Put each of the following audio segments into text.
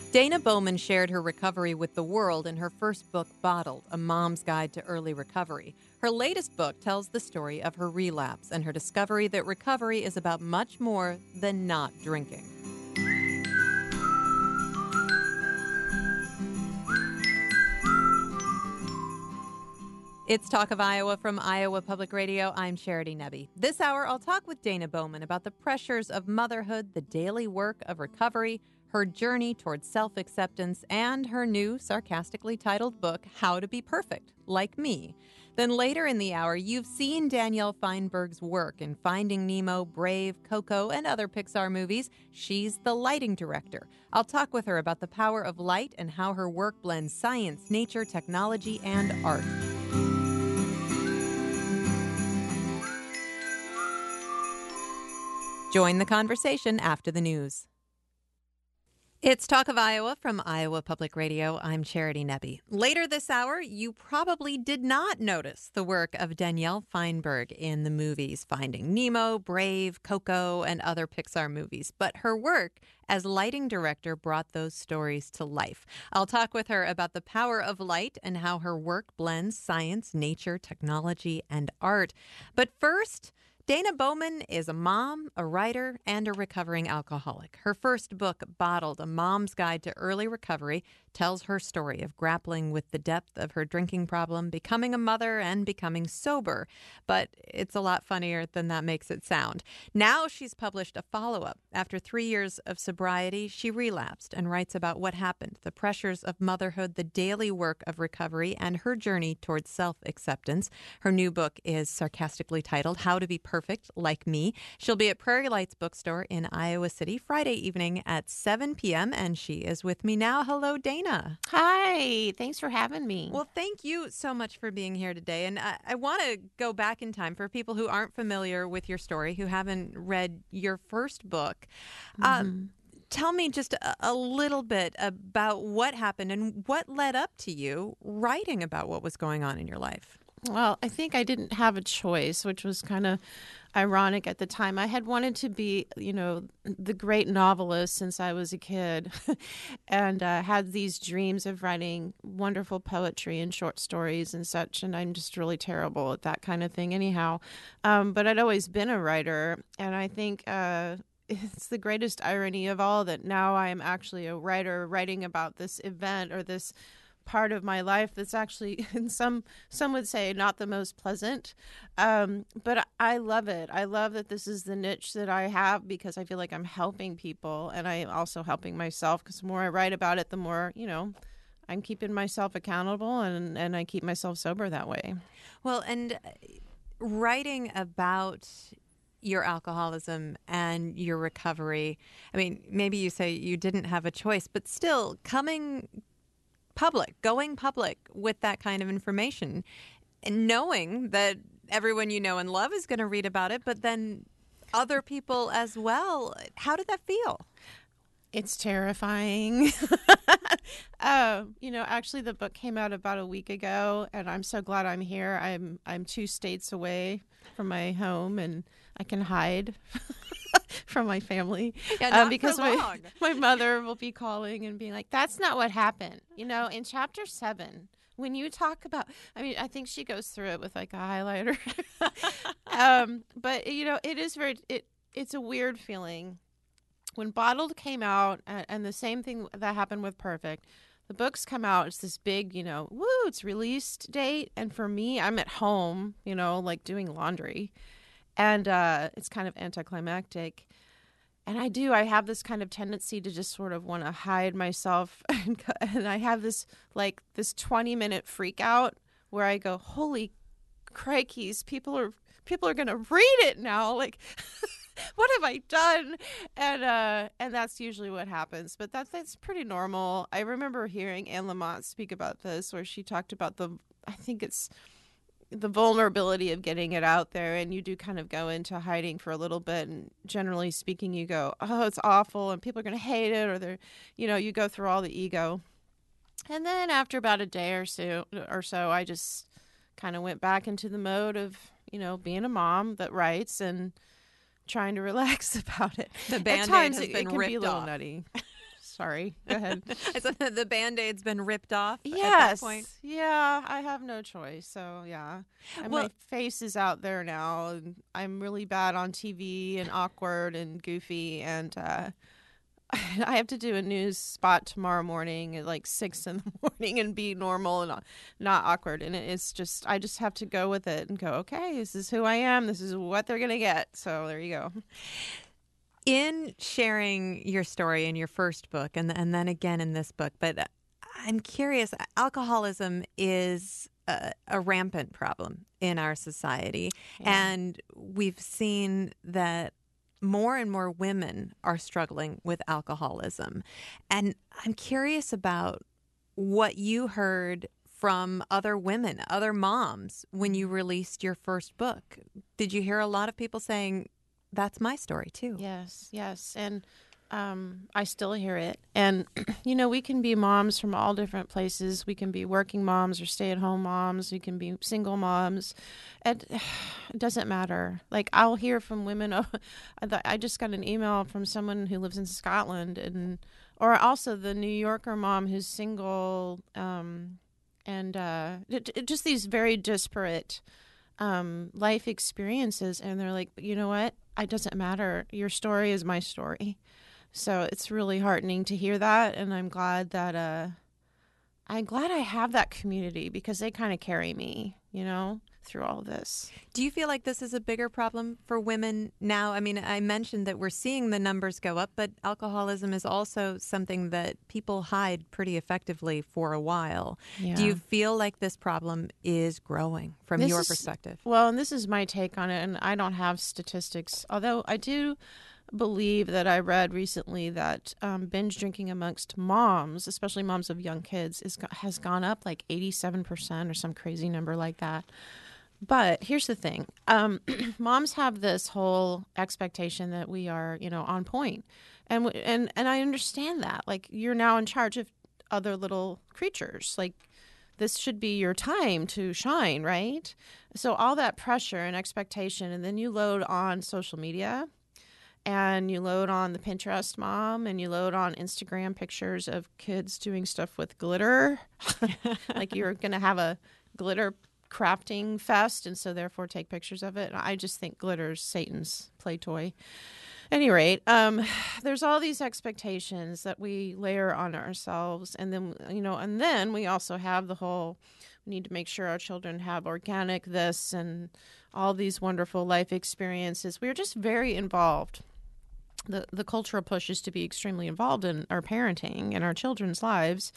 Dana Bowman shared her recovery with the world in her first book, Bottled, A Mom's Guide to Early Recovery. Her latest book tells the story of her relapse and her discovery that recovery is about much more than not drinking. It's Talk of Iowa from Iowa Public Radio. I'm Charity Nebbe. This hour, I'll talk with Dana Bowman about the pressures of motherhood, the daily work of recovery, her journey towards self-acceptance, and her new, sarcastically titled book, How to Be Perfect, Like Me. Then later in the hour, you've seen Danielle Feinberg's work in Finding Nemo, Brave, Coco, and other Pixar movies. She's the lighting director. I'll talk with her about the power of light and how her work blends science, nature, technology, and art. Join the conversation after the news. It's Talk of Iowa from Iowa Public Radio. I'm Charity Nebbe. Later this hour, you probably did not notice the work of Danielle Feinberg in the movies Finding Nemo, Brave, Coco, and other Pixar movies. But her work as lighting director brought those stories to life. I'll talk with her about the power of light and how her work blends science, nature, technology, and art. But first, Dana Bowman is a mom, a writer, and a recovering alcoholic. Her first book, Bottled, A Mom's Guide to Early Recovery, tells her story of grappling with the depth of her drinking problem, becoming a mother, and becoming sober. But it's a lot funnier than that makes it sound. Now she's published a follow-up. After 3 years of sobriety, she relapsed and writes about what happened, the pressures of motherhood, the daily work of recovery, and her journey towards self-acceptance. Her new book is sarcastically titled How to Be Perfect, Like Me. She'll be at Prairie Lights Bookstore in Iowa City Friday evening at 7 p.m., and she is with me now. Hello, Dana. Hi. Thanks for having me. Well, thank you so much for being here today. And I want to go back in time for people who aren't familiar with your story, who haven't read your first book. Tell me just a little bit about what happened and what led up to you writing about what was going on in your life. Well, I think I didn't have a choice, which was kind of ironic at the time. I had wanted to be, the great novelist since I was a kid and had these dreams of writing wonderful poetry and short stories and such. And I'm just really terrible at that kind of thing anyhow. But I'd always been a writer. And I think it's the greatest irony of all that now I am actually a writer writing about this event or this part of my life that's actually, in some would say, not the most pleasant. But I love it. I love that this is the niche that I have because I feel like I'm helping people and I'm also helping myself because the more I write about it, the more, I'm keeping myself accountable and I keep myself sober that way. Well, and writing about your alcoholism and your recovery, I mean, maybe you say you didn't have a choice, but still going public with that kind of information and knowing that everyone you know and love is going to read about it, but then other people as well. How did that feel? It's terrifying. Actually the book came out about a week ago and I'm so glad I'm here. I'm 2 states away from my home and I can hide from my family. Yeah, not because for long. my mother will be calling and being like, that's not what happened. In chapter 7, when you talk about, I think she goes through it with like a highlighter. But it is it's a weird feeling. When Bottled came out and the same thing that happened with Perfect, the books come out, it's this big, it's released date. And for me, I'm at home, like doing laundry. And it's kind of anticlimactic. And I have this kind of tendency to just sort of want to hide myself. And I have this 20-minute freak out where I go, holy crikeys, people are going to read it now. Like, what have I done? And that's usually what happens. But that's pretty normal. I remember hearing Anne Lamott speak about this, where she talked about the vulnerability of getting it out there, and you do kind of go into hiding for a little bit, and generally speaking you go, oh, it's awful and people are going to hate it, or you go through all the ego. And then after about a day or so I just kind of went back into the mode of being a mom that writes and trying to relax about it. The At Band-Aid times has it been can ripped be a little off. nutty. Sorry. Go ahead. I said that the Band-Aid's been ripped off at that Yes. point. Yeah, I have no choice. So, yeah. And Well- my face is out there now. And I'm really bad on TV and awkward and goofy. And I have to do a news spot tomorrow morning at like 6 in the morning and be normal and not awkward. And it's just, I just have to go with it and go, okay, this is who I am. This is what they're going to get. So there you go. In sharing your story in your first book and then again in this book, but I'm curious, alcoholism is a rampant problem in our society. Yeah. And we've seen that more and more women are struggling with alcoholism. And I'm curious about what you heard from other women, other moms, when you released your first book. Did you hear a lot of people saying, that's my story too? Yes, yes. And I still hear it. And, we can be moms from all different places. We can be working moms or stay-at-home moms. We can be single moms. It doesn't matter. Like, I'll hear from women. I just got an email from someone who lives in Scotland, or also the New Yorker mom who's single, just these very disparate life experiences. And they're like, you know what? It doesn't matter. Your story is my story. So it's really heartening to hear that. And I'm glad that I have that community because they kind of carry me, through all this. Do you feel like this is a bigger problem for women now? I mean, I mentioned that we're seeing the numbers go up, but alcoholism is also something that people hide pretty effectively for a while. Yeah. Do you feel like this problem is growing from your perspective? Well, and this is my take on it, and I don't have statistics, although I do believe that I read recently that binge drinking amongst moms, especially moms of young kids, has gone up like 87% or some crazy number like that. But here's the thing. Moms have this whole expectation that we are, on point. And I understand that. Like, you're now in charge of other little creatures. Like, this should be your time to shine, right? So all that pressure and expectation, and then you load on social media, and you load on the Pinterest mom, and you load on Instagram pictures of kids doing stuff with glitter. Like, you're going to have a glitter crafting fest, and so therefore take pictures of it. I just think glitter's Satan's play toy. At any rate, there's all these expectations that we layer on ourselves, and then we also have the whole, we need to make sure our children have organic this and all these wonderful life experiences. We're just very involved. The cultural push is to be extremely involved in our parenting and our children's lives.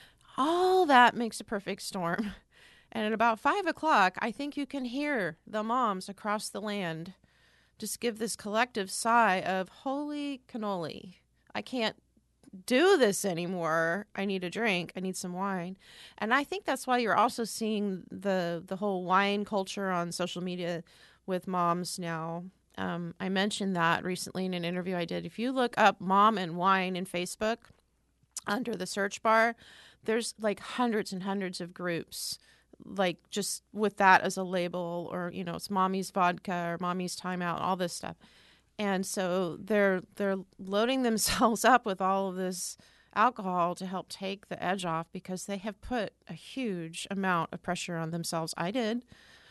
All that makes a perfect storm. And at about 5 o'clock, I think you can hear the moms across the land just give this collective sigh of, holy cannoli, I can't do this anymore. I need a drink. I need some wine. And I think that's why you're also seeing the whole wine culture on social media with moms now. I mentioned that recently in an interview I did. If you look up mom and wine in Facebook, under the search bar, there's like hundreds and hundreds of groups, like just with that as a label, or it's mommy's vodka or mommy's timeout, all this stuff. And so they're loading themselves up with all of this alcohol to help take the edge off, because they have put a huge amount of pressure on themselves. I did,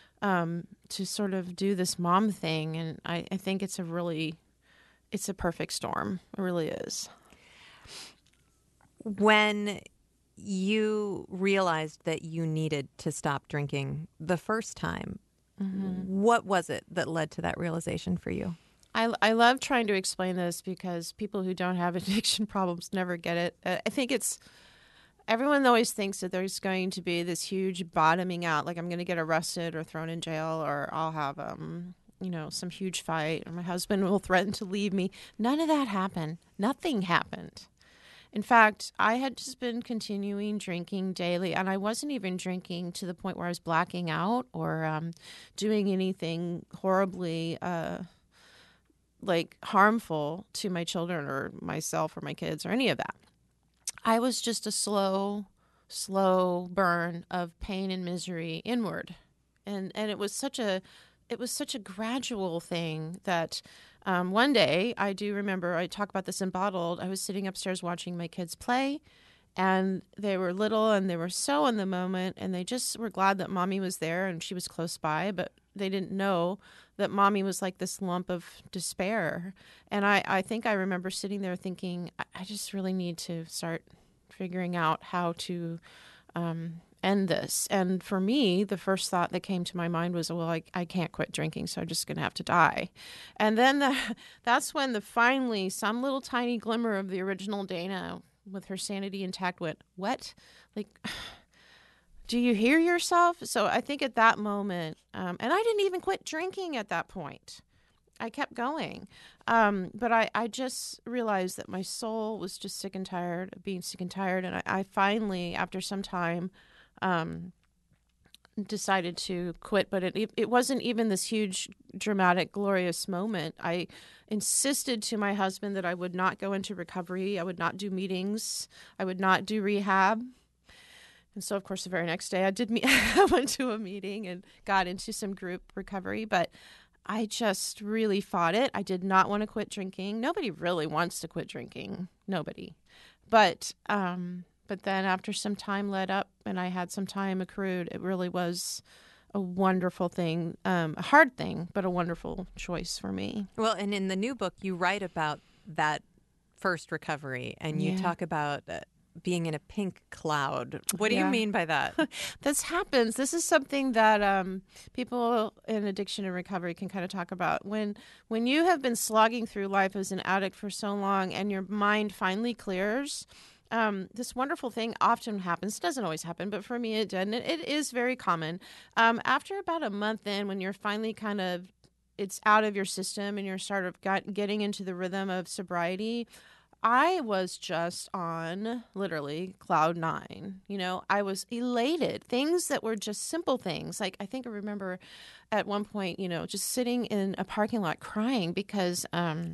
to sort of do this mom thing, and I think it's a perfect storm. It really is. When you realized that you needed to stop drinking the first time, what was it that led to that realization for you? I love trying to explain this because people who don't have addiction problems never get it. I think everyone always thinks that there's going to be this huge bottoming out, like I'm going to get arrested or thrown in jail, or I'll have some huge fight, or my husband will threaten to leave me. None of that happened. Nothing happened. In fact, I had just been continuing drinking daily, and I wasn't even drinking to the point where I was blacking out or doing anything horribly harmful to my children or myself or my kids or any of that. I was just a slow burn of pain and misery inward. And it was it was such a gradual thing that one day, I do remember, I talk about this in Bottled, I was sitting upstairs watching my kids play, and they were little and they were so in the moment, and they just were glad that mommy was there and she was close by, but they didn't know that mommy was like this lump of despair. And I think I remember sitting there thinking, I just really need to start figuring out how to end this. And for me, the first thought that came to my mind was, well, I can't quit drinking, so I'm just going to have to die. And then that's when finally some little tiny glimmer of the original Dana with her sanity intact went, what? Like, do you hear yourself? So I think at that moment, and I didn't even quit drinking at that point. I kept going. But I just realized that my soul was just sick and tired of being sick and tired. And I finally, after some time, decided to quit. But it wasn't even this huge, dramatic, glorious moment. I insisted to my husband that I would not go into recovery. I would not do meetings. I would not do rehab. And so, of course, the very next day I went to a meeting and got into some group recovery. But I just really fought it. I did not want to quit drinking. Nobody really wants to quit drinking. Nobody. But then after some time led up and I had some time accrued, it really was a wonderful thing, a hard thing, but a wonderful choice for me. Well, and in the new book, you write about that first recovery, and you talk about being in a pink cloud. What do you mean by that? This happens. This is something that people in addiction and recovery can kind of talk about. When you have been slogging through life as an addict for so long and your mind finally clears, this wonderful thing often happens. It doesn't always happen, but for me it did. And it is very common. After about a month in, when you're finally it's out of your system and you're sort of getting into the rhythm of sobriety, I was just on literally cloud nine. I was elated. Things that were just simple things. Like I think I remember at one point, just sitting in a parking lot crying because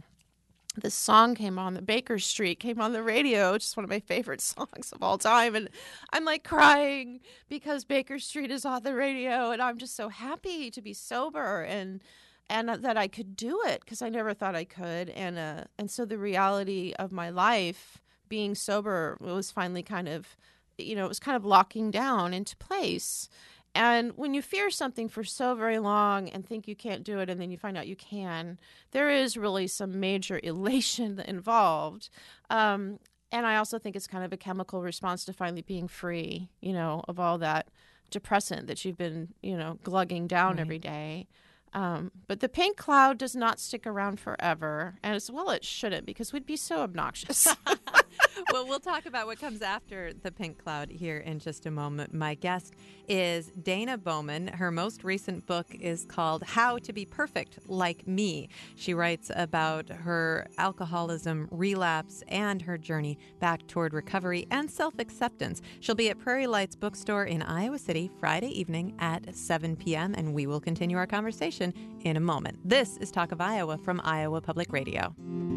this song came on, the Baker Street came on the radio, which is one of my favorite songs of all time. And I'm like crying because Baker Street is on the radio. And I'm just so happy to be sober and that I could do it because I never thought I could. And so the reality of my life being sober was finally it was kind of locking down into place. And when you fear something for so very long and think you can't do it and then you find out you can, there is really some major elation involved. And I also think it's kind of a chemical response to finally being free, of all that depressant that you've been, glugging down every day. But the pink cloud does not stick around forever. And it shouldn't, because we'd be so obnoxious. Well, we'll talk about what comes after the pink cloud here in just a moment. My guest is Dana Bowman. Her most recent book is called How to Be Perfect Like Me. She writes about her alcoholism, relapse, and her journey back toward recovery and self-acceptance. She'll be at Prairie Lights Bookstore in Iowa City Friday evening at 7 p.m., and we will continue our conversation in a moment. This is Talk of Iowa from Iowa Public Radio.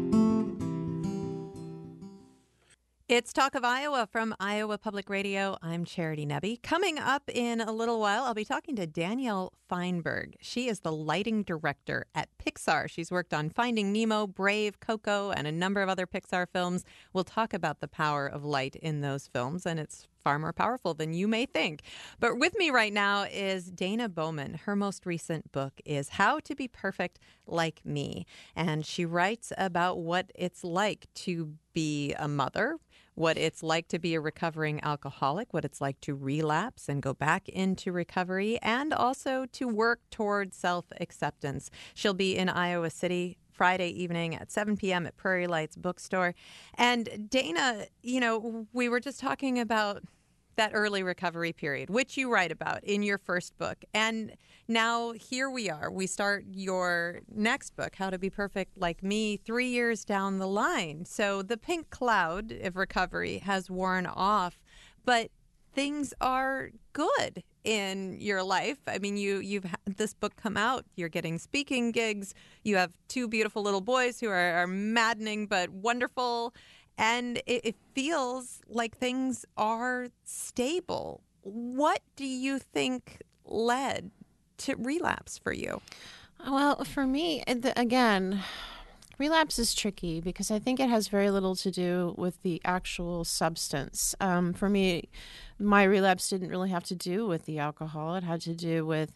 It's Talk of Iowa from Iowa Public Radio. I'm Charity Nebbe. Coming up in a little while, I'll be talking to Danielle Feinberg. She is the lighting director at Pixar. She's worked on Finding Nemo, Brave, Coco, and a number of other Pixar films. We'll talk about the power of light in those films, and it's far more powerful than you may think. But with me right now is Dana Bowman. Her most recent book is How to Be Perfect Like Me. And she writes about what it's like to be a mother, what it's like to be a recovering alcoholic, what it's like to relapse and go back into recovery, and also to work toward self-acceptance. She'll be in Iowa City Friday evening at 7 p.m. at Prairie Lights Bookstore. And Dana, we were just talking about that early recovery period, which you write about in your first book. And now here we are. We start your next book, How to Be Perfect Like Me, 3 years down the line. So the pink cloud of recovery has worn off, but things are good in your life. I mean, you've had this book come out. You're getting speaking gigs. You have two beautiful little boys who are maddening but wonderful. And it feels like things are stable. What do you think led to relapse for you? Well, for me, again, relapse is tricky because I think it has very little to do with the actual substance. For me, my relapse didn't really have to do with the alcohol. It had to do with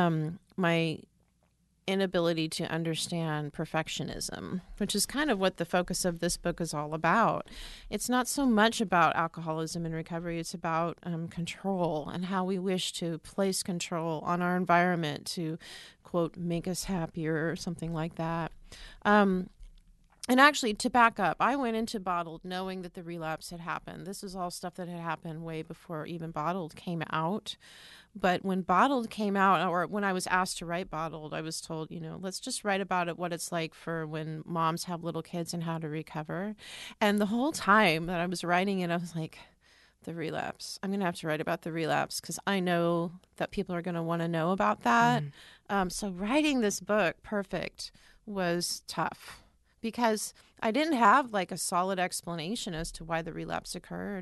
my inability to understand perfectionism, which is kind of what the focus of this book is all about. It's not so much about alcoholism and recovery. It's about control and how we wish to place control on our environment to, quote, make us happier or something like that. And actually, to back up, I went into Bottled knowing that the relapse had happened. This is all stuff that had happened way before even Bottled came out. But when Bottled came out, or when I was asked to write Bottled, I was told, let's just write about it, what it's like for when moms have little kids and how to recover. And the whole time that I was writing it, I was like, the relapse. I'm going to have to write about the relapse because I know that people are going to want to know about that. So writing this book, Perfect, was tough because I didn't have like a solid explanation as to why the relapse occurred.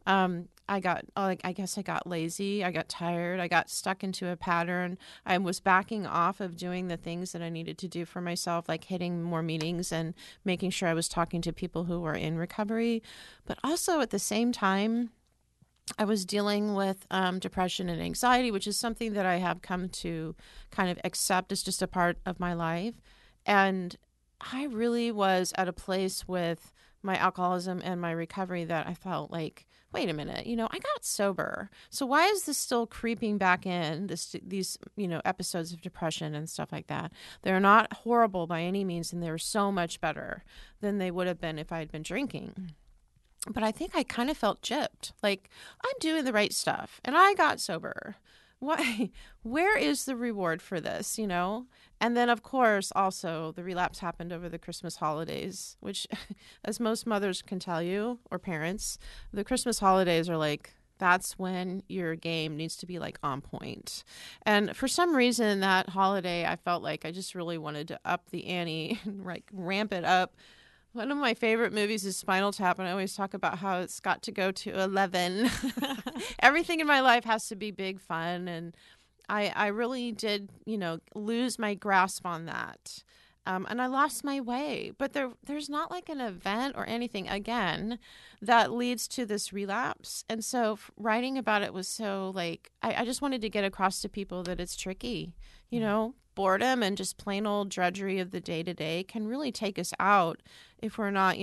I guess I got lazy. I got tired. I got stuck into a pattern. I was backing off of doing the things that I needed to do for myself, like hitting more meetings and making sure I was talking to people who were in recovery. But also at the same time, I was dealing with depression and anxiety, which is something that I have come to kind of accept as just a part of my life. And I really was at a place with my alcoholism and my recovery that I felt like, wait a minute, I got sober. So why is this still creeping back in, these episodes of depression and stuff like that? They're not horrible by any means, and they're so much better than they would have been if I had been drinking. But I think I kind of felt gypped. Like, I'm doing the right stuff, and I got sober. Why? Where is the reward for this, And then, of course, also the relapse happened over the Christmas holidays, which, as most mothers can tell you, or parents, the Christmas holidays are like, that's when your game needs to be like on point. And for some reason, that holiday, I felt like I just really wanted to up the ante and like ramp it up. One of my favorite movies is Spinal Tap, and I always talk about how it's got to go to 11. Everything in my life has to be big fun, and I really did, lose my grasp on that. And I lost my way. But there's not like an event or anything, again, that leads to this relapse. And so writing about it was so like, I just wanted to get across to people that it's tricky, boredom and just plain old drudgery of the day-to-day can really take us out if we're not,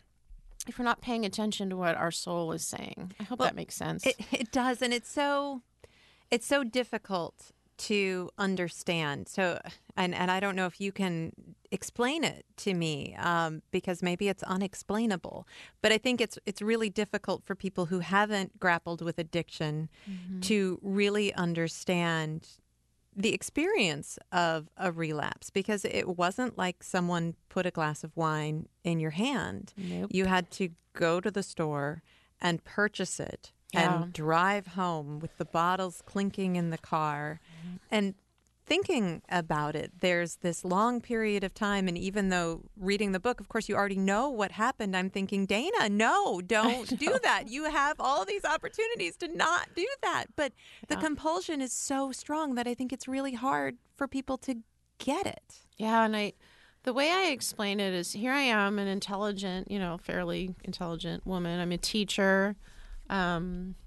if we're not paying attention to what our soul is saying. I hope that makes sense. It does, and it's so difficult to understand. So, and I don't know if you can explain it to me because maybe it's unexplainable. But I think it's really difficult for people who haven't grappled with addiction to really understand the experience of a relapse, because it wasn't like someone put a glass of wine in your hand. Nope. You had to go to the store and purchase it and drive home with the bottles clinking in the car. And thinking about it, there's this long period of time, and even though reading the book, of course, you already know what happened, I'm thinking, Dana, no, don't do that. You have all these opportunities to not do that. But the compulsion is so strong that I think it's really hard for people to get it. Yeah, and the way I explain it is, here I am, an intelligent, fairly intelligent woman. I'm a teacher. I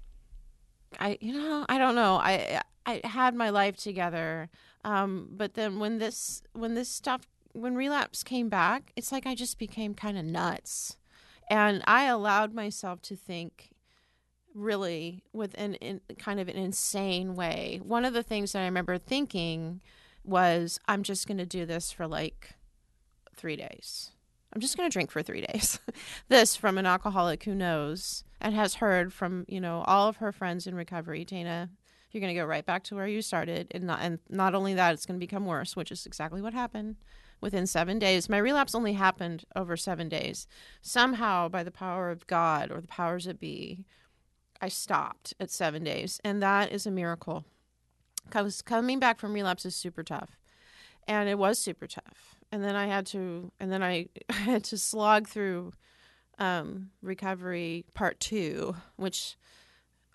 don't know. I had my life together. But then when relapse came back, it's like I just became kind of nuts. And I allowed myself to think really in kind of an insane way. One of the things that I remember thinking was, I'm just going to do this for like 3 days. I'm just going to drink for 3 days. This from an alcoholic who knows and has heard from, all of her friends in recovery. Dana, you're going to go right back to where you started. And not only that, it's going to become worse, which is exactly what happened within 7 days. My relapse only happened over 7 days. Somehow, by the power of God or the powers that be, I stopped at 7 days. And that is a miracle. Because coming back from relapse is super tough. And it was super tough. And then I had to slog through recovery part 2, which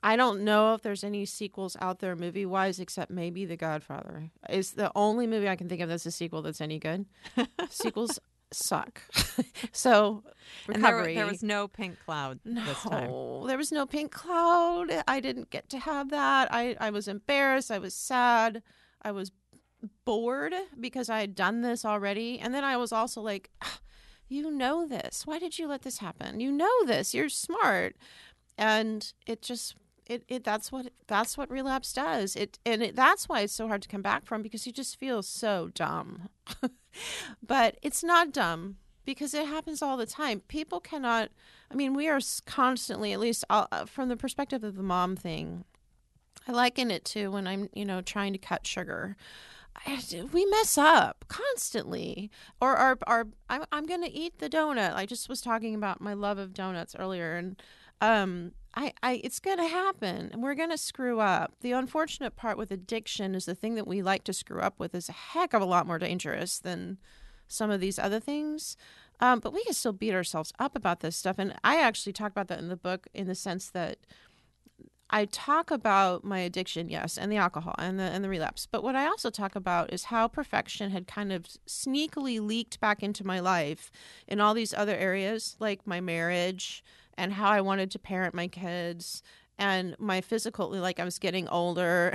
I don't know if there's any sequels out there movie-wise, except maybe The Godfather. It's the only movie I can think of that's a sequel that's any good. Sequels suck. So, And Recovery. there was no pink cloud this time. No, there was no pink cloud. I didn't get to have that. I was embarrassed. I was sad. I was bored because I had done this already. And then I was also like, you know this. Why did you let this happen? You know this. You're smart. And it just... that's what relapse does. That's why it's so hard to come back from, because you just feel so dumb. But it's not dumb, because it happens all the time. People cannot. I mean, we are constantly, at least from the perspective of the mom thing, I liken it to when I'm trying to cut sugar. We mess up constantly, or I'm going to eat the donut. I just was talking about my love of donuts earlier, and it's going to happen, and we're going to screw up. The unfortunate part with addiction is the thing that we like to screw up with is a heck of a lot more dangerous than some of these other things. But we can still beat ourselves up about this stuff. And I actually talk about that in the book, in the sense that I talk about my addiction, yes, and the alcohol and the relapse. But what I also talk about is how perfection had kind of sneakily leaked back into my life in all these other areas, like my marriage, and how I wanted to parent my kids, and my physical, like I was getting older,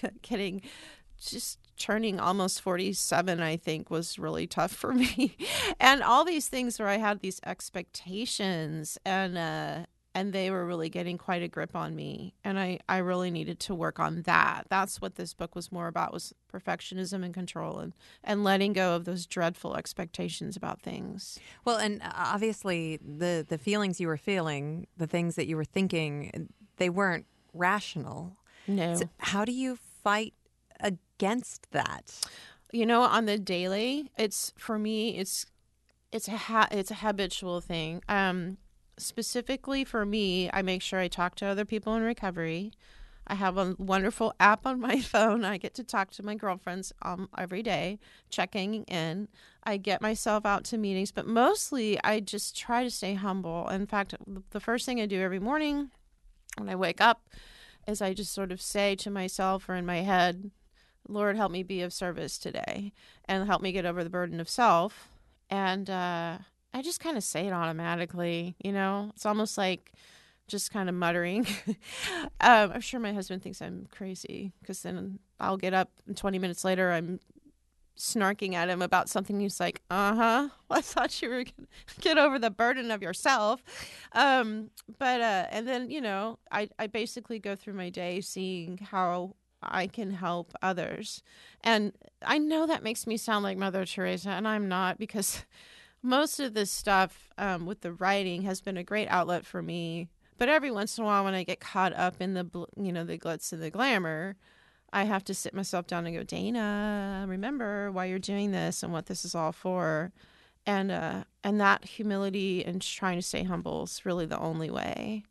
turning almost 47, I think, was really tough for me. And all these things where I had these expectations, and they were really getting quite a grip on me. And I really needed to work on that. That's what this book was more about, was perfectionism and control, and letting go of those dreadful expectations about things. Well, and obviously the feelings you were feeling, the things that you were thinking, they weren't rational. No. So how do you fight against that? On the daily, for me, it's a habitual thing. Specifically for me, I make sure I talk to other people in recovery. I have a wonderful app on my phone. I get to talk to my girlfriends every day, checking in. I get myself out to meetings, but mostly I just try to stay humble. In fact, the first thing I do every morning when I wake up is I just sort of say to myself, or in my head, Lord, help me be of service today, and help me get over the burden of self. And I just kind of say it automatically, It's almost like just kind of muttering. I'm sure my husband thinks I'm crazy, because then I'll get up and 20 minutes later I'm snarking at him about something. He's like, I thought you were going to get over the burden of yourself. And then, I basically go through my day seeing how I can help others. And I know that makes me sound like Mother Teresa, and I'm not, because most of this stuff with the writing has been a great outlet for me. But every once in a while, when I get caught up in the glitz and the glamour, I have to sit myself down and go, Dana, remember why you're doing this and what this is all for. And that humility and trying to stay humble is really the only way.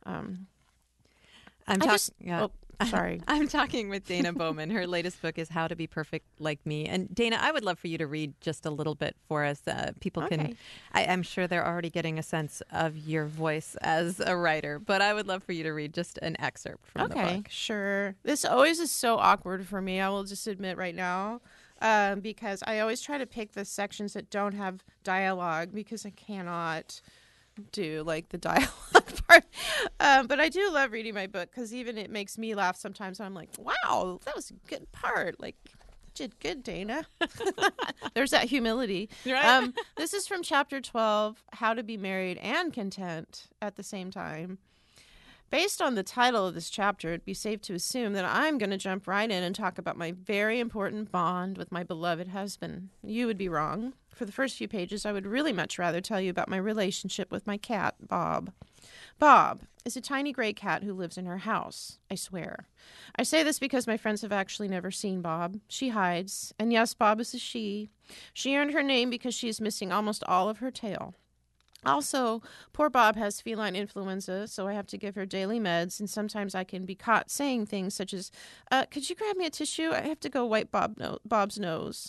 Sorry. I'm talking with Dana Bowman. Her latest book is How to Be Perfect Like Me. And Dana, I would love for you to read just a little bit for us. People can, I'm sure they're already getting a sense of your voice as a writer, but I would love for you to read just an excerpt from the book. Okay, sure. This always is so awkward for me, I will just admit right now, because I always try to pick the sections that don't have dialogue, because I cannot do like the dialogue part. But I do love reading my book, because even it makes me laugh sometimes. I'm like, wow, that was a good part. Like, did good, Dana. There's that humility. Right? This is from chapter 12, How to Be Married and Content at the Same Time. Based on the title of this chapter, it'd be safe to assume that I'm going to jump right in and talk about my very important bond with my beloved husband. You would be wrong. For the first few pages, I would really much rather tell you about my relationship with my cat, Bob. Bob is a tiny gray cat who lives in her house, I swear. I say this because my friends have actually never seen Bob. She hides. And yes, Bob is a she. She earned her name because she is missing almost all of her tail. Also, poor Bob has feline influenza, so I have to give her daily meds, and sometimes I can be caught saying things such as, could you grab me a tissue? I have to go wipe Bob's nose.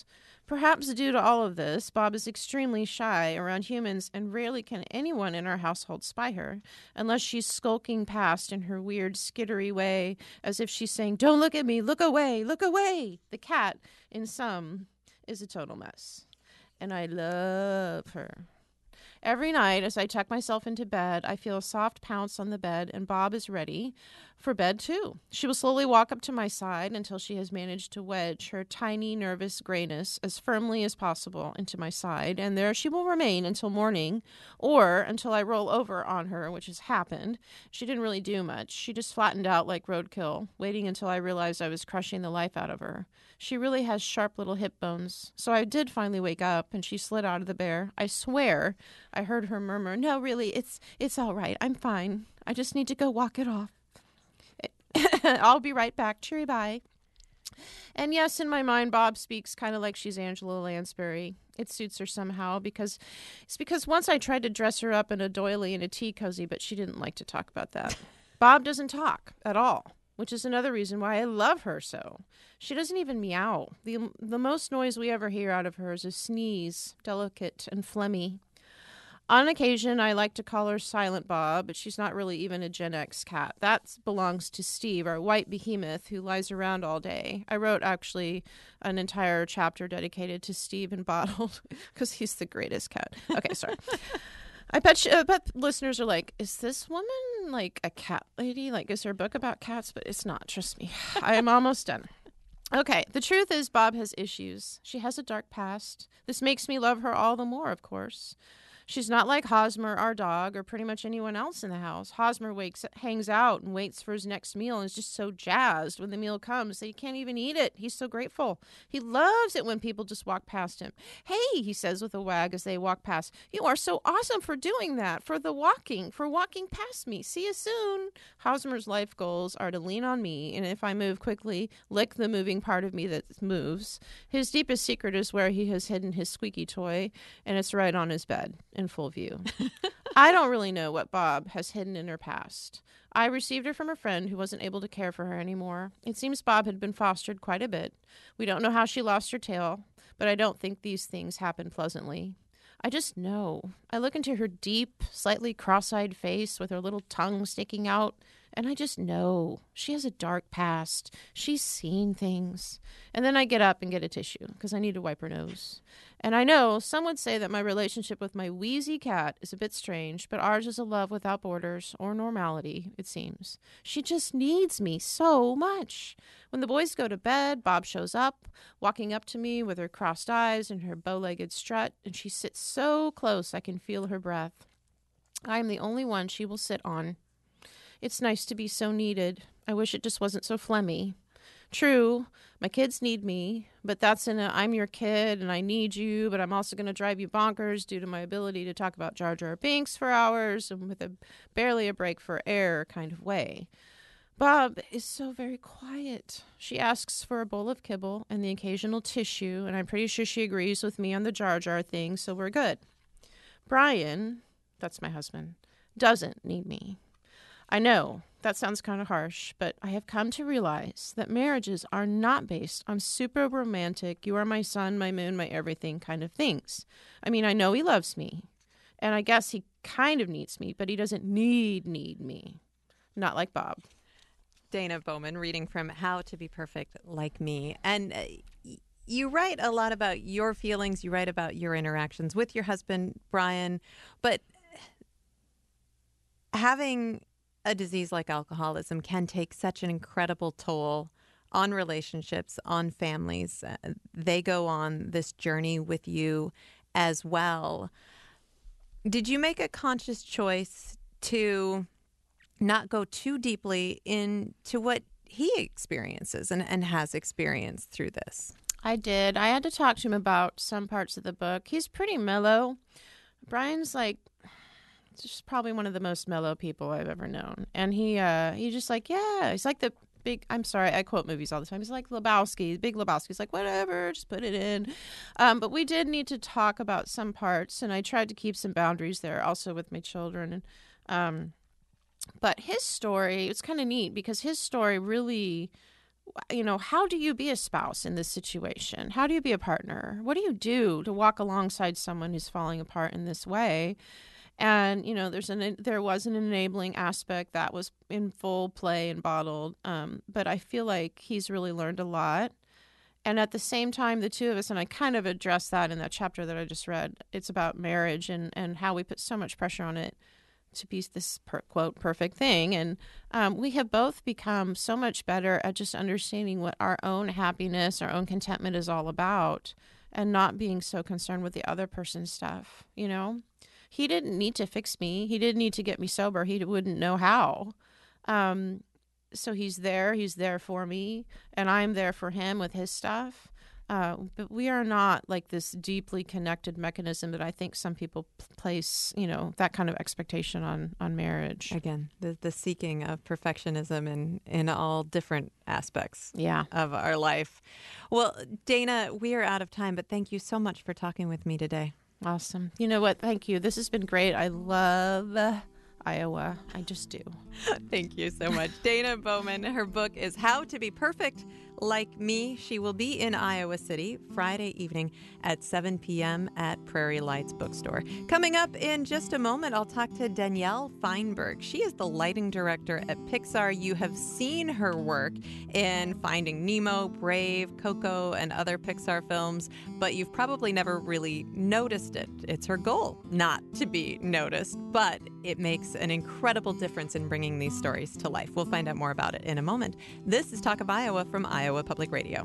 Perhaps due to all of this, Bob is extremely shy around humans, and rarely can anyone in our household spy her, unless she's skulking past in her weird skittery way, as if she's saying, "Don't look at me, look away, look away." The cat, in sum, is a total mess. And I love her. Every night, as I tuck myself into bed, I feel a soft pounce on the bed, and Bob is ready for bed, too. She will slowly walk up to my side until she has managed to wedge her tiny, nervous grayness as firmly as possible into my side, and there she will remain until morning, or until I roll over on her, which has happened. She didn't really do much. She just flattened out like roadkill, waiting until I realized I was crushing the life out of her. She really has sharp little hip bones. So I did finally wake up, and she slid out of the bear. I swear I heard her murmur, "No, really, it's all right. I'm fine. I just need to go walk it off. I'll be right back. Cheery bye." And yes, in my mind, Bob speaks kind of like she's Angela Lansbury. It suits her somehow because once I tried to dress her up in a doily and a tea cozy, but she didn't like to talk about that. Bob doesn't talk at all, which is another reason why I love her so. She doesn't even meow. The most noise we ever hear out of her is a sneeze, delicate and phlegmy. On occasion, I like to call her Silent Bob, but she's not really even a Gen X cat. That belongs to Steve, our white behemoth who lies around all day. I wrote, actually, an entire chapter dedicated to Steve and Bottled because he's the greatest cat. Okay, sorry. I bet listeners are like, is this woman like a cat lady? Like, is there a book about cats? But it's not, trust me. I am almost done. Okay, the truth is Bob has issues. She has a dark past. This makes me love her all the more, of course. She's not like Hosmer, our dog, or pretty much anyone else in the house. Hosmer hangs out and waits for his next meal and is just so jazzed when the meal comes that he can't even eat it. He's so grateful. He loves it when people just walk past him. "Hey," he says with a wag as they walk past, "you are so awesome for doing that, for walking past me. See you soon." Hosmer's life goals are to lean on me, and if I move quickly, lick the moving part of me that moves. His deepest secret is where he has hidden his squeaky toy, and it's right on his bed. In full view. I don't really know what Bob has hidden in her past. I received her from a friend who wasn't able to care for her anymore. It seems Bob had been fostered quite a bit. We don't know how she lost her tail, but I don't think these things happen pleasantly. I just know. I look into her deep, slightly cross-eyed face with her little tongue sticking out, and I just know she has a dark past. She's seen things. And then I get up and get a tissue because I need to wipe her nose. And I know some would say that my relationship with my wheezy cat is a bit strange, but ours is a love without borders or normality, it seems. She just needs me so much. When the boys go to bed, Bob shows up, walking up to me with her crossed eyes and her bow-legged strut, and she sits so close I can feel her breath. I am the only one she will sit on. It's nice to be so needed. I wish it just wasn't so phlegmy. True, my kids need me, but that's in a I'm your kid and I need you, but I'm also going to drive you bonkers due to my ability to talk about Jar Jar Binks for hours and with barely a break for air kind of way. Bob is so very quiet. She asks for a bowl of kibble and the occasional tissue, and I'm pretty sure she agrees with me on the Jar Jar thing, so we're good. Brian, that's my husband, doesn't need me. I know that sounds kind of harsh, but I have come to realize that marriages are not based on super romantic, you are my sun, my moon, my everything kind of things. I mean, I know he loves me, and I guess he kind of needs me, but he doesn't need me. Not like Bob. Dana Bowman reading from How to Be Perfect Like Me. And you write a lot about your feelings. You write about your interactions with your husband, Brian. But having a disease like alcoholism can take such an incredible toll on relationships, on families. They go on this journey with you as well. Did you make a conscious choice to not go too deeply into what he experiences and has experienced through this? I did. I had to talk to him about some parts of the book. He's pretty mellow. Brian's like just probably one of the most mellow people I've ever known. And he's just like, yeah, he's like the big, I'm sorry, I quote movies all the time. He's like Lebowski, big Lebowski's like, whatever, just put it in. But we did need to talk about some parts, and I tried to keep some boundaries there also with my children. And but his story, it's kind of neat because his story really how do you be a spouse in this situation? How do you be a partner? What do you do to walk alongside someone who's falling apart in this way? And, there was an enabling aspect that was in full play and bottled. But I feel like he's really learned a lot. And at the same time, the two of us, and I kind of addressed that in that chapter that I just read, it's about marriage and how we put so much pressure on it to be this, quote, perfect thing. And we have both become so much better at just understanding what our own happiness, our own contentment is all about, and not being so concerned with the other person's stuff, He didn't need to fix me. He didn't need to get me sober. He wouldn't know how. So he's there for me, and I'm there for him with his stuff. But we are not like this deeply connected mechanism that I think some people place, that kind of expectation on marriage. Again, the seeking of perfectionism in all different aspects of our life. Well, Dana, we are out of time, but thank you so much for talking with me today. Awesome. You know what? Thank you. This has been great. I love Iowa. I just do. Thank you so much. Dana Bowman, her book is How to Be Perfect Like Me. She will be in Iowa City Friday evening at 7 p.m. at Prairie Lights Bookstore. Coming up in just a moment, I'll talk to Danielle Feinberg. She is the lighting director at Pixar. You have seen her work in Finding Nemo, Brave, Coco, and other Pixar films, but you've probably never really noticed it. It's her goal not to be noticed, but it makes an incredible difference in bringing these stories to life. We'll find out more about it in a moment. This is Talk of Iowa from Iowa Public Radio.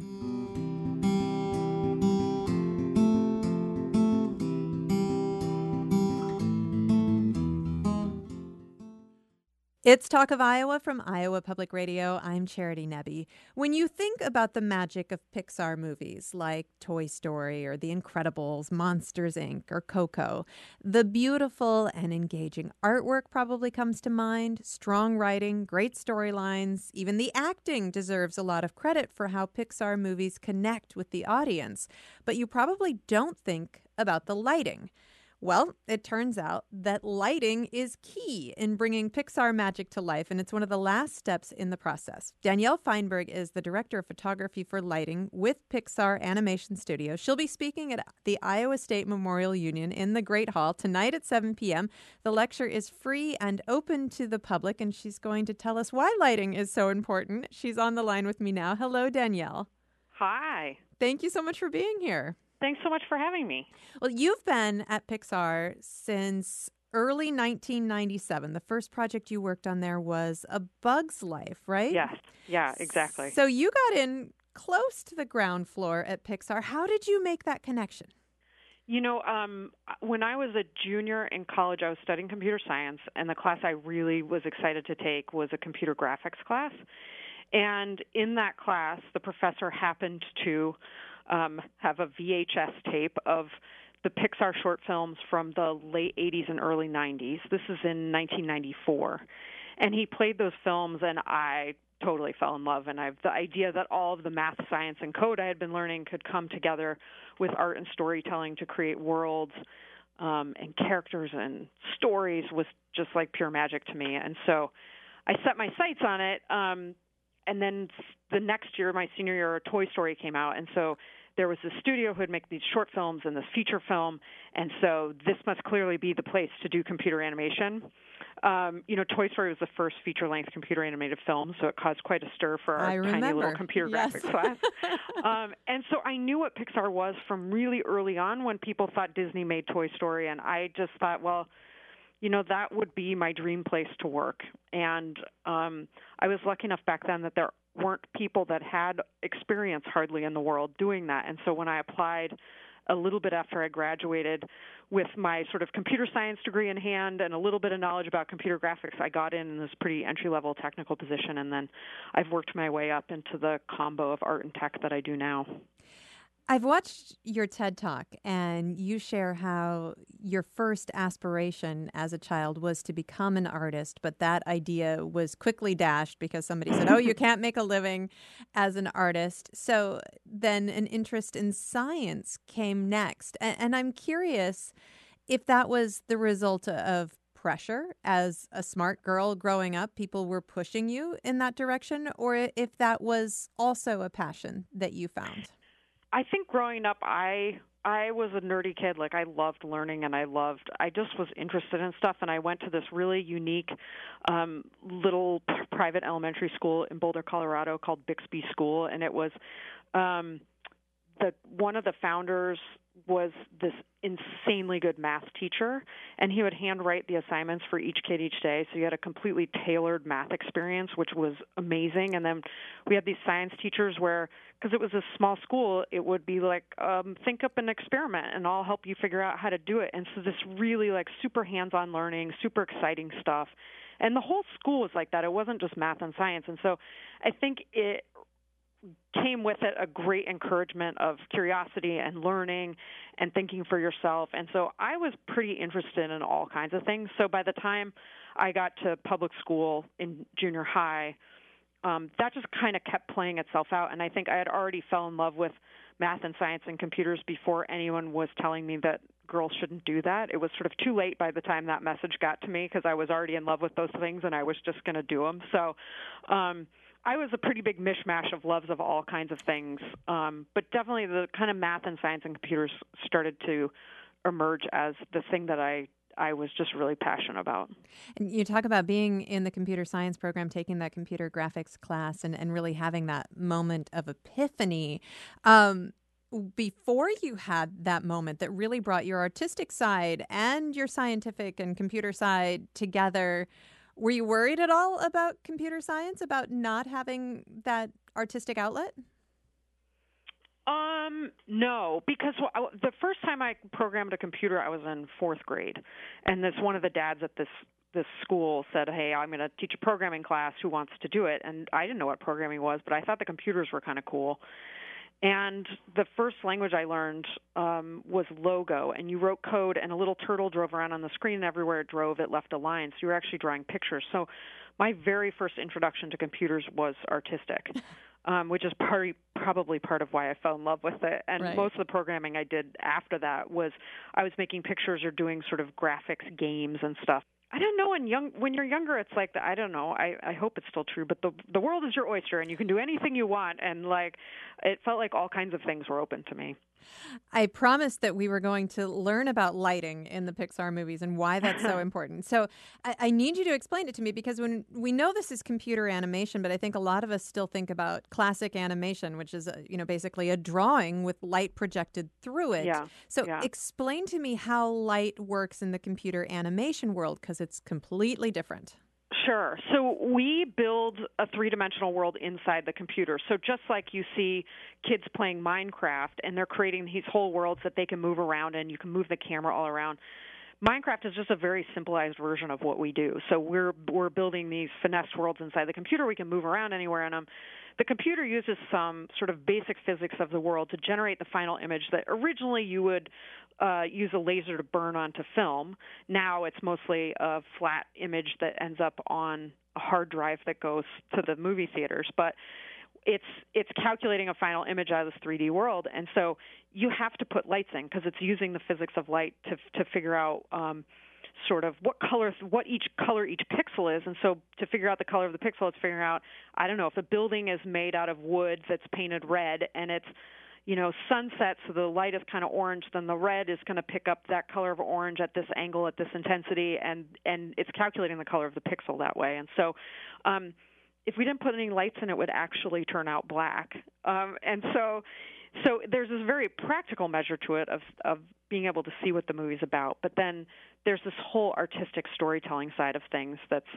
It's Talk of Iowa from Iowa Public Radio. I'm Charity Nebbe. When you think about the magic of Pixar movies like Toy Story or The Incredibles, Monsters, Inc., or Coco, the beautiful and engaging artwork probably comes to mind, strong writing, great storylines, even the acting deserves a lot of credit for how Pixar movies connect with the audience. But you probably don't think about the lighting. Well, it turns out that lighting is key in bringing Pixar magic to life, and it's one of the last steps in the process. Danielle Feinberg is the director of photography for lighting with Pixar Animation Studios. She'll be speaking at the Iowa State Memorial Union in the Great Hall tonight at 7 p.m. The lecture is free and open to the public, and she's going to tell us why lighting is so important. She's on the line with me now. Hello, Danielle. Hi. Thank you so much for being here. Thanks so much for having me. Well, you've been at Pixar since early 1997. The first project you worked on there was A Bug's Life, right? Yes. Yeah, exactly. So you got in close to the ground floor at Pixar. How did you make that connection? When I was a junior in college, I was studying computer science, and the class I really was excited to take was a computer graphics class. And in that class, the professor happened to have a VHS tape of the Pixar short films from the late 80s and early 90s. This is in 1994. And he played those films, and I totally fell in love. And the idea that all of the math, science, and code I had been learning could come together with art and storytelling to create worlds and characters and stories was just like pure magic to me. And so I set my sights on it. And then the next year, my senior year, Toy Story came out. And so there was this studio who would make these short films and this feature film. And so this must clearly be the place to do computer animation. Toy Story was the first feature-length computer animated film, so it caused quite a stir for our tiny little computer graphics class. And so I knew what Pixar was from really early on when people thought Disney made Toy Story. And I just thought, well, that would be my dream place to work. And I was lucky enough back then that there weren't people that had experience hardly in the world doing that. And so when I applied a little bit after I graduated with my sort of computer science degree in hand and a little bit of knowledge about computer graphics, I got in this pretty entry-level technical position. And then I've worked my way up into the combo of art and tech that I do now. I've watched your TED Talk, and you share how your first aspiration as a child was to become an artist, but that idea was quickly dashed because somebody said, oh, you can't make a living as an artist. So then an interest in science came next. And I'm curious if that was the result of pressure as a smart girl growing up? People were pushing you in that direction, or if that was also a passion that you found? I think growing up, I was a nerdy kid. Like I loved learning, and I just was interested in stuff. And I went to this really unique little private elementary school in Boulder, Colorado, called Bixby School, and it was one of the founders was this insanely good math teacher, and he would handwrite the assignments for each kid each day. So you had a completely tailored math experience, which was amazing. And then we had these science teachers where, because it was a small school, it would be like, think up an experiment and I'll help you figure out how to do it. And so this really like super hands-on learning, super exciting stuff. And the whole school was like that. It wasn't just math and science. And so I think it came with it a great encouragement of curiosity and learning and thinking for yourself. And so I was pretty interested in all kinds of things. So by the time I got to public school in junior high, that just kind of kept playing itself out. And I think I had already fell in love with math and science and computers before anyone was telling me that girls shouldn't do that. It was sort of too late by the time that message got to me because I was already in love with those things and I was just going to do them. So I was a pretty big mishmash of loves of all kinds of things, but definitely the kind of math and science and computers started to emerge as the thing that I was just really passionate about. And you talk about being in the computer science program, taking that computer graphics class and really having that moment of epiphany. Before you had that moment that really brought your artistic side and your scientific and computer side together, were you worried at all about computer science, about not having that artistic outlet? No, because the first time I programmed a computer, I was in fourth grade, and one of the dads at this school said, "Hey, I'm going to teach a programming class. Who wants to do it?" And I didn't know what programming was, but I thought the computers were kind of cool. And the first language I learned was Logo, and you wrote code, and a little turtle drove around on the screen, and everywhere it drove, it left a line. So you were actually drawing pictures. So my very first introduction to computers was artistic, which is probably part of why I fell in love with it. And Right. Most of the programming I did after that was I was making pictures or doing sort of graphics games and stuff. I don't know. When you're younger, it's like I don't know. I hope it's still true, but the world is your oyster, and you can do anything you want. And it felt like all kinds of things were open to me. I promised that we were going to learn about lighting in the Pixar movies and why that's so important. So I need you to explain it to me, because when we know this is computer animation, but I think a lot of us still think about classic animation, which is basically a drawing with light projected through it. Yeah. So Yeah. explain to me how light works in the computer animation world, because it's completely different. Sure. So we build a three-dimensional world inside the computer. So just like you see kids playing Minecraft and they're creating these whole worlds that they can move around and you can move the camera all around, Minecraft is just a very simplified version of what we do. So we're building these finessed worlds inside the computer. We can move around anywhere in them. The computer uses some sort of basic physics of the world to generate the final image that originally you would use a laser to burn onto film. Now it's mostly a flat image that ends up on a hard drive that goes to the movie theaters. But it's calculating a final image out of this 3D world, and so you have to put lights in because it's using the physics of light to figure out sort of what each pixel is. And so to figure out the color of the pixel, it's figuring out, I don't know, if a building is made out of wood that's painted red and it's sunset, so the light is kind of orange, then the red is going to pick up that color of orange at this angle, at this intensity, and it's calculating the color of the pixel that way. And so if we didn't put any lights in, it would actually turn out black. And so there's this very practical measure to it of being able to see what the movie's about. But then there's this whole artistic storytelling side of things that's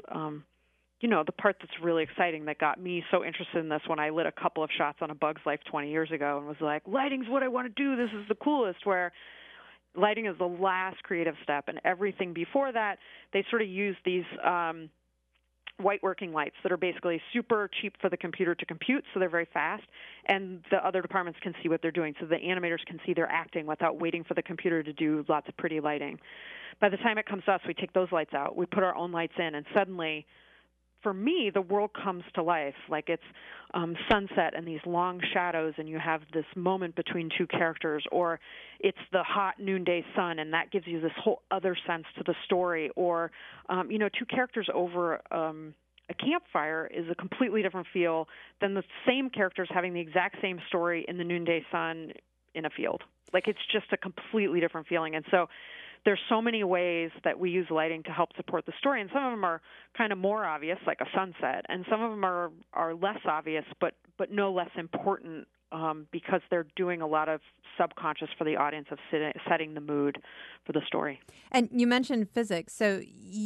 the part that's really exciting that got me so interested in this when I lit a couple of shots on A Bug's Life 20 years ago and was like, lighting's what I want to do. This is the coolest, where lighting is the last creative step. And everything before that, they sort of use these white working lights that are basically super cheap for the computer to compute, so they're very fast, and the other departments can see what they're doing, so the animators can see they're acting without waiting for the computer to do lots of pretty lighting. By the time it comes to us, we take those lights out, we put our own lights in, and suddenly for me, the world comes to life. Like it's sunset and these long shadows, and you have this moment between two characters, or it's the hot noonday sun, and that gives you this whole other sense to the story. Or, two characters over a campfire is a completely different feel than the same characters having the exact same story in the noonday sun in a field. Like it's just a completely different feeling. And so there's so many ways that we use lighting to help support the story, and some of them are kind of more obvious, like a sunset, and some of them are less obvious, but no less important because they're doing a lot of subconscious for the audience of setting the mood for the story. And you mentioned physics, so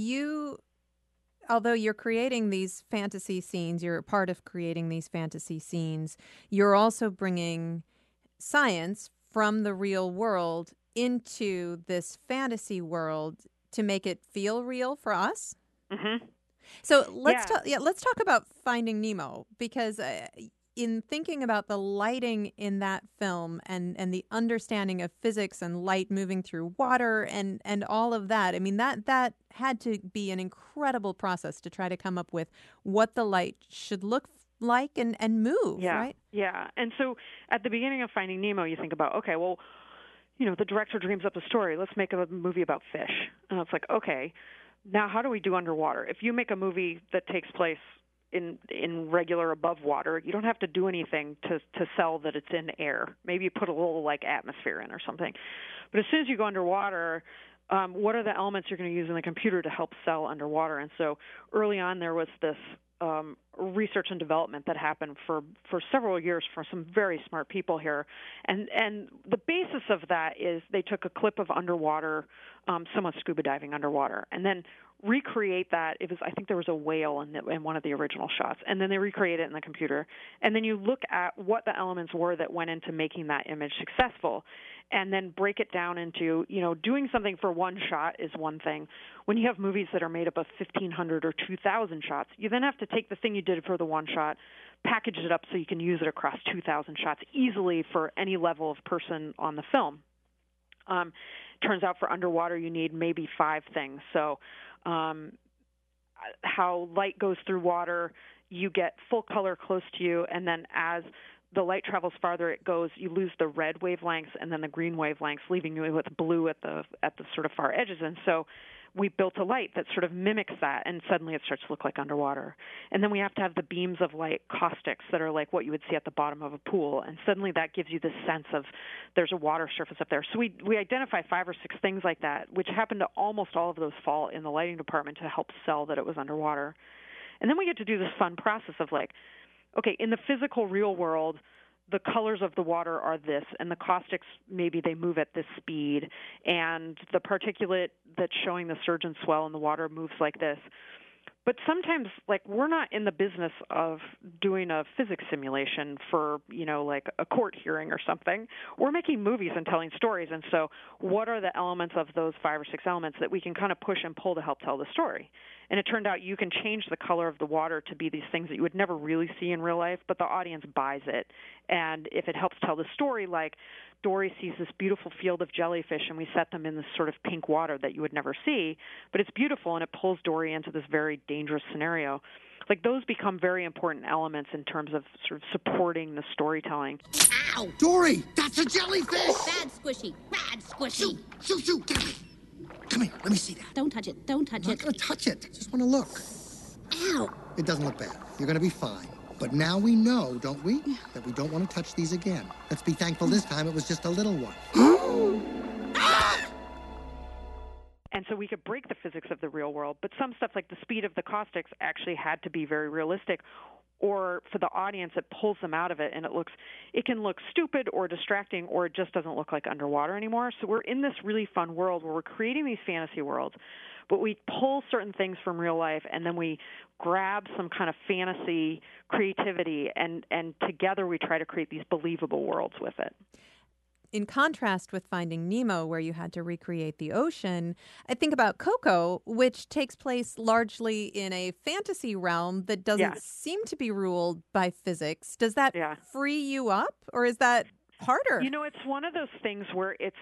although you're creating these fantasy scenes, you're a part of creating these fantasy scenes, you're also bringing science from the real world into this fantasy world to make it feel real for us. Mm-hmm. So let's talk about Finding Nemo, because in thinking about the lighting in that film and the understanding of physics and light moving through water and all of that, I mean, that had to be an incredible process to try to come up with what the light should look like and move, right? Yeah. And so at the beginning of Finding Nemo, you think about, okay, well, the director dreams up a story. Let's make a movie about fish. And it's like, okay, now how do we do underwater? If you make a movie that takes place in regular above water, you don't have to do anything to sell that it's in air. Maybe you put a little atmosphere in or something. But as soon as you go underwater, what are the elements you're going to use in the computer to help sell underwater? And so early on there was this research and development that happened for several years for some very smart people here. And the basis of that is they took a clip of underwater, someone scuba diving underwater, and then recreate that. I think there was a whale in one of the original shots, and then they recreate it in the computer. And then you look at what the elements were that went into making that image successful, and then break it down into, doing something for one shot is one thing. When you have movies that are made up of 1,500 or 2,000 shots, you then have to take the thing you did for the one shot, package it up so you can use it across 2,000 shots easily for any level of person on the film. Turns out for underwater you need maybe 5 things. So how light goes through water, you get full color close to you, and then as the light travels farther, you lose the red wavelengths and then the green wavelengths, leaving you with blue at the sort of far edges. And so we built a light that sort of mimics that, and suddenly it starts to look like underwater. And then we have to have the beams of light, caustics, that are like what you would see at the bottom of a pool, and suddenly that gives you this sense of there's a water surface up there. So we identify 5 or 6 things like that, which happen to almost all of those fall in the lighting department to help sell that it was underwater. And then we get to do this fun process of okay, in the physical real world, the colors of the water are this, and the caustics, maybe they move at this speed, and the particulate that's showing the surge and swell in the water moves like this. But sometimes, we're not in the business of doing a physics simulation for, a court hearing or something. We're making movies and telling stories, and so what are the elements of those 5 or 6 elements that we can kind of push and pull to help tell the story? And it turned out you can change the color of the water to be these things that you would never really see in real life, but the audience buys it. And if it helps tell the story, like Dory sees this beautiful field of jellyfish, and we set them in this sort of pink water that you would never see, but it's beautiful, and it pulls Dory into this very dangerous scenario. Those become very important elements in terms of sort of supporting the storytelling. Ow! Dory, that's a jellyfish! Bad squishy. Bad squishy. Shoot, get it. Come here, let me see that. Don't touch it. Don't touch it. I'm not going to touch it. I just want to look. Ow. It doesn't look bad. You're going to be fine. But now we know, don't we, that we don't want to touch these again. Let's be thankful this time it was just a little one. And so we could break the physics of the real world, but some stuff like the speed of the caustics actually had to be very realistic, or for the audience it pulls them out of it, and it can look stupid or distracting, or it just doesn't look like underwater anymore. So we're in this really fun world where we're creating these fantasy worlds, but we pull certain things from real life, and then we grab some kind of fantasy creativity, and together we try to create these believable worlds with it. In contrast with Finding Nemo, where you had to recreate the ocean, I think about Coco, which takes place largely in a fantasy realm that doesn't seem to be ruled by physics. Does that free you up, or is that harder? It's one of those things where it's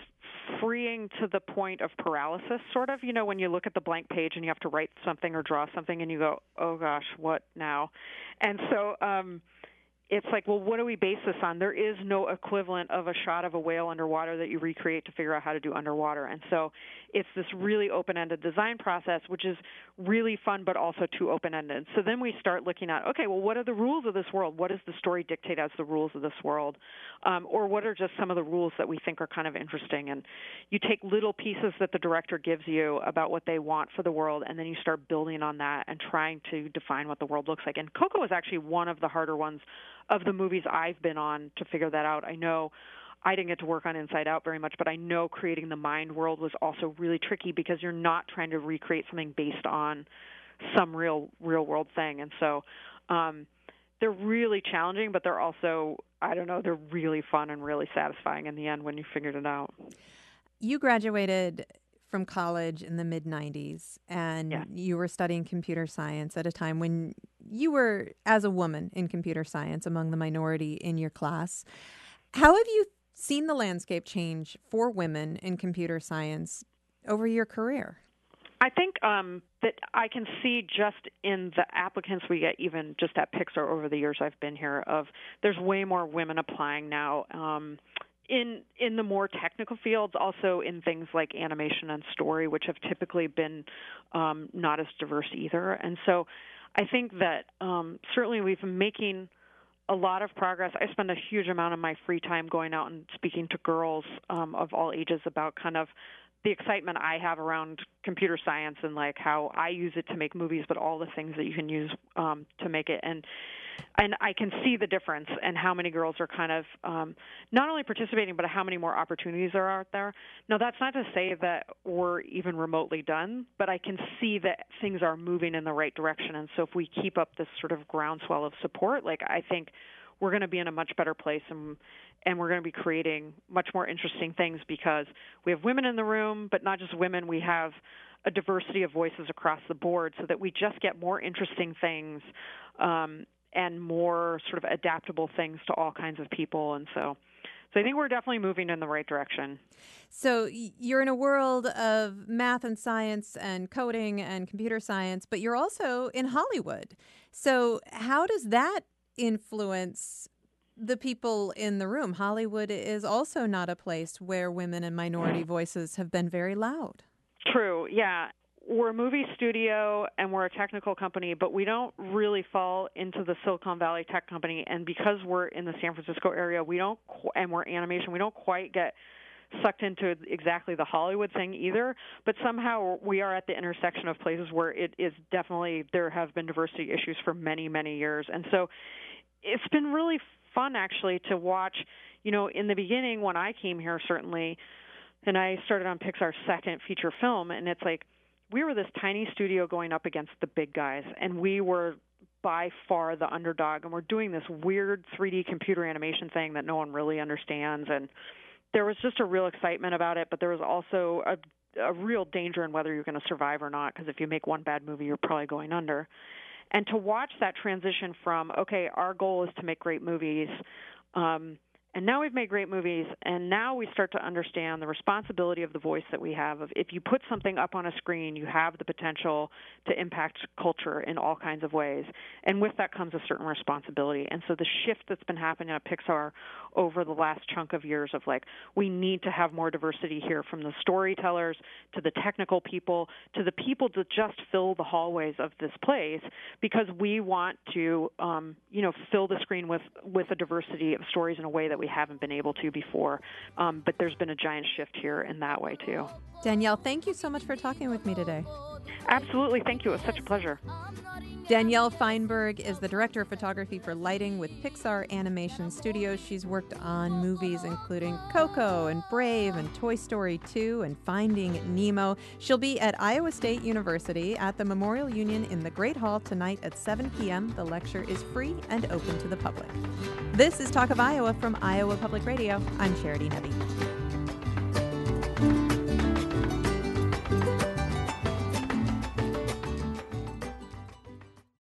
freeing to the point of paralysis, sort of, when you look at the blank page and you have to write something or draw something and you go, oh gosh, what now? And so it's like, well, what do we base this on? There is no equivalent of a shot of a whale underwater that you recreate to figure out how to do underwater. And so it's this really open-ended design process, which is really fun, but also too open-ended. So then we start looking at, okay, well, what are the rules of this world? What does the story dictate as the rules of this world? Or what are just some of the rules that we think are kind of interesting? And you take little pieces that the director gives you about what they want for the world, and then you start building on that and trying to define what the world looks like. And Coco is actually one of the harder ones of the movies I've been on to figure that out. I know I didn't get to work on Inside Out very much, but I know creating the mind world was also really tricky because you're not trying to recreate something based on some real world thing. And so they're really challenging, but they're also, I don't know, they're really fun and really satisfying in the end when you figured it out. You graduated from college in the mid-90s, and you were studying computer science at a time when you were, as a woman in computer science, among the minority in your class. How have you seen the landscape change for women in computer science over your career? I think that I can see just in the applicants we get, even just at Pixar over the years I've been here, there's way more women applying now. In the more technical fields, also in things like animation and story, which have typically been not as diverse either. And so I think that certainly we've been making a lot of progress. I spend a huge amount of my free time going out and speaking to girls of all ages about kind of the excitement I have around computer science and like how I use it to make movies, but all the things that you can use to make it. And I can see the difference and how many girls are kind of not only participating, but how many more opportunities are out there. Now, that's not to say that we're even remotely done, but I can see that things are moving in the right direction. And so if we keep up this sort of groundswell of support, like I think we're going to be in a much better place, and we're going to be creating much more interesting things because we have women in the room, but not just women. We have a diversity of voices across the board so that we just get more interesting things and more sort of adaptable things to all kinds of people. And so I think we're definitely moving in the right direction. So you're in a world of math and science and coding and computer science, but you're also in Hollywood. So how does that influence the people in the room? Hollywood is also not a place where women and minority voices have been very loud. True, yeah. We're a movie studio and we're a technical company, but we don't really fall into the Silicon Valley tech company. And because we're in the San Francisco area, and we're animation, we don't quite get sucked into exactly the Hollywood thing either. But somehow we are at the intersection of places where it is definitely, there have been diversity issues for many, many years. And so it's been really fun actually to watch, in the beginning when I came here certainly, and I started on Pixar's second feature film, and it's like, we were this tiny studio going up against the big guys, and we were by far the underdog, and we're doing this weird 3D computer animation thing that no one really understands, and there was just a real excitement about it, but there was also a real danger in whether you're going to survive or not, because if you make one bad movie, you're probably going under. And to watch that transition from, okay, our goal is to make great movies, and now we've made great movies, and now we start to understand the responsibility of the voice that we have. Of if you put something up on a screen, you have the potential to impact culture in all kinds of ways. And with that comes a certain responsibility. And so the shift that's been happening at Pixar over the last chunk of years of like, we need to have more diversity here, from the storytellers to the technical people to the people that just fill the hallways of this place, because we want to, fill the screen with a diversity of stories in a way that we haven't been able to before. But there's been a giant shift here in that way, too. Danielle, thank you so much for talking with me today. Absolutely. Thank you. It was such a pleasure. Danielle Feinberg is the director of photography for lighting with Pixar Animation Studios. She's worked on movies including Coco and Brave and Toy Story 2 and Finding Nemo. She'll be at Iowa State University at the Memorial Union in the Great Hall tonight at 7 p.m. The lecture is free and open to the public. This is Talk of Iowa from Iowa Public Radio. I'm Charity Nebbe.